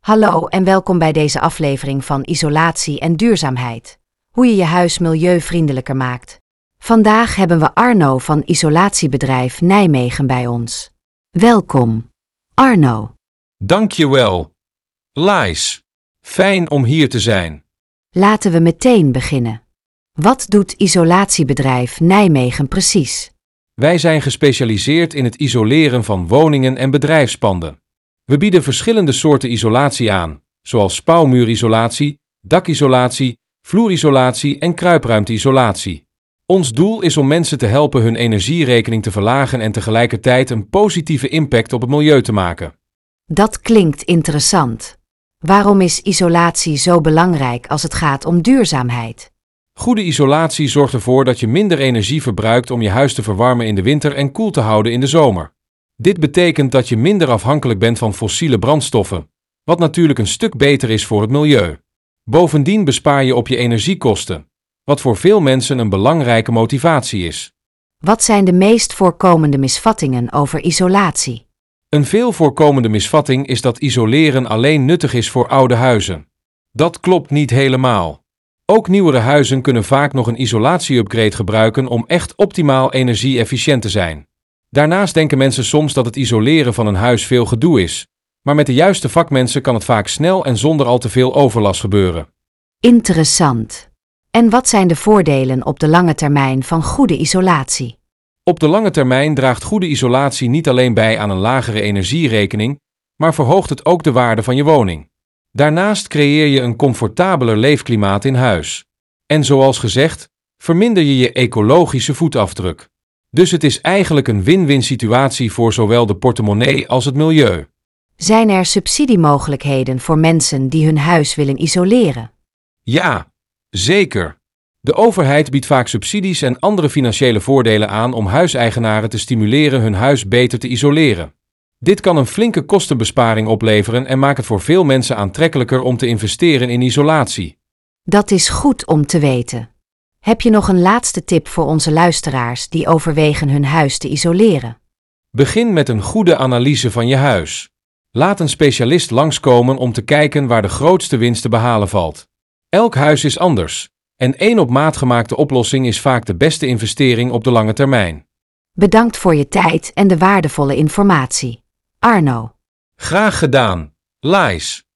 Hallo en welkom bij deze aflevering van Isolatie en Duurzaamheid. Hoe je je huis milieuvriendelijker maakt. Vandaag hebben we Arno van isolatiebedrijf Nijmegen bij ons. Welkom, Arno. Dankjewel, Lais. Fijn om hier te zijn. Laten we meteen beginnen. Wat doet isolatiebedrijf Nijmegen precies? Wij zijn gespecialiseerd in het isoleren van woningen en bedrijfspanden. We bieden verschillende soorten isolatie aan, zoals spouwmuurisolatie, dakisolatie, vloerisolatie en kruipruimteisolatie. Ons doel is om mensen te helpen hun energierekening te verlagen en tegelijkertijd een positieve impact op het milieu te maken. Dat klinkt interessant. Waarom is isolatie zo belangrijk als het gaat om duurzaamheid? Goede isolatie zorgt ervoor dat je minder energie verbruikt om je huis te verwarmen in de winter en koel te houden in de zomer. Dit betekent dat je minder afhankelijk bent van fossiele brandstoffen, wat natuurlijk een stuk beter is voor het milieu. Bovendien bespaar je op je energiekosten, wat voor veel mensen een belangrijke motivatie is. Wat zijn de meest voorkomende misvattingen over isolatie? Een veel voorkomende misvatting is dat isoleren alleen nuttig is voor oude huizen. Dat klopt niet helemaal. Ook nieuwere huizen kunnen vaak nog een isolatieupgrade gebruiken om echt optimaal energie-efficiënt te zijn. Daarnaast denken mensen soms dat het isoleren van een huis veel gedoe is, maar met de juiste vakmensen kan het vaak snel en zonder al te veel overlast gebeuren. Interessant. En wat zijn de voordelen op de lange termijn van goede isolatie? Op de lange termijn draagt goede isolatie niet alleen bij aan een lagere energierekening, maar verhoogt het ook de waarde van je woning. Daarnaast creëer je een comfortabeler leefklimaat in huis. En zoals gezegd, verminder je je ecologische voetafdruk. Dus het is eigenlijk een win-win situatie voor zowel de portemonnee als het milieu. Zijn er subsidiemogelijkheden voor mensen die hun huis willen isoleren? Ja, zeker. De overheid biedt vaak subsidies en andere financiële voordelen aan om huiseigenaren te stimuleren hun huis beter te isoleren. Dit kan een flinke kostenbesparing opleveren en maakt het voor veel mensen aantrekkelijker om te investeren in isolatie. Dat is goed om te weten. Heb je nog een laatste tip voor onze luisteraars die overwegen hun huis te isoleren? Begin met een goede analyse van je huis. Laat een specialist langskomen om te kijken waar de grootste winst te behalen valt. Elk huis is anders, en één op maat gemaakte oplossing is vaak de beste investering op de lange termijn. Bedankt voor je tijd en de waardevolle informatie, Arno. Graag gedaan, Lais.